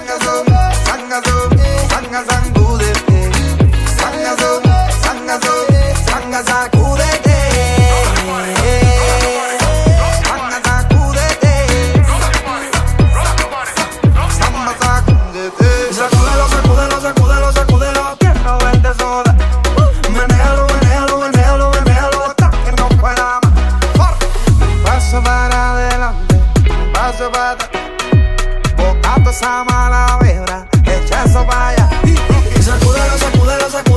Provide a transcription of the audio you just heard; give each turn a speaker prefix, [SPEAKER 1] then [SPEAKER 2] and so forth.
[SPEAKER 1] sangazo, sangazo, sanga sangúdete, sangazo, sangazo, sanga sacúdete, sanga sacúdete, samba sacúdete. Sacúdelo, sacúdelo, sacúdelo, sacúdelo, que no vende soda. Menéalo, menéalo, menéalo, menéalo hasta que no pueda más. Paso para adelante, paso para atrás, botando esa mala vibra, echa eso para allá. Sacúdelo, sacúdelo, sacúdelo.